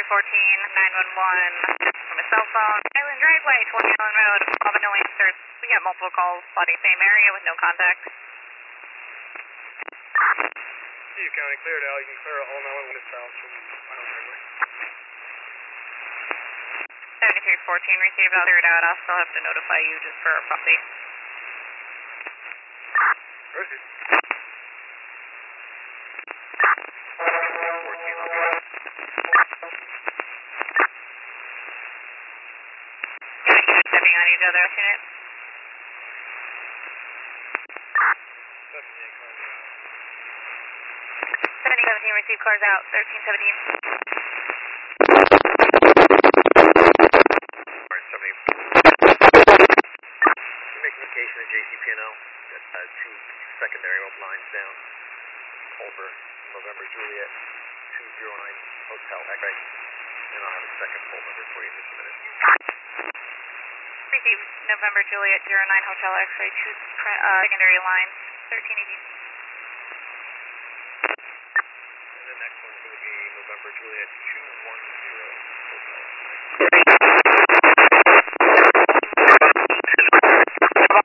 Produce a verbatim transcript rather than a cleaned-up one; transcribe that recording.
three fourteen, nine one one from a cell phone. Island Driveway, twenty Island Road. All but no answers. We got multiple calls spotting same area with no contact. Steve County, cleared out. You can clear all nine one one south from Island Driveway. seventy-three fourteen received, I'll clear it out. I'll still have to notify you just for property. Rosie. Stepping on each other, unit. seventeen seventeen, receive cars out, thirteen seventeen. seventy. We're making communication at J C P N O. Got uh, two secondary rope lines down. Culver, November Juliet, two zero nine Hotel X-ray. And I'll have a second poll number for you in just a minute. Received November Juliet zero nine Hotel X-ray, two uh, secondary lines, thirteen eighteen. And the next one's going to be November Juliet two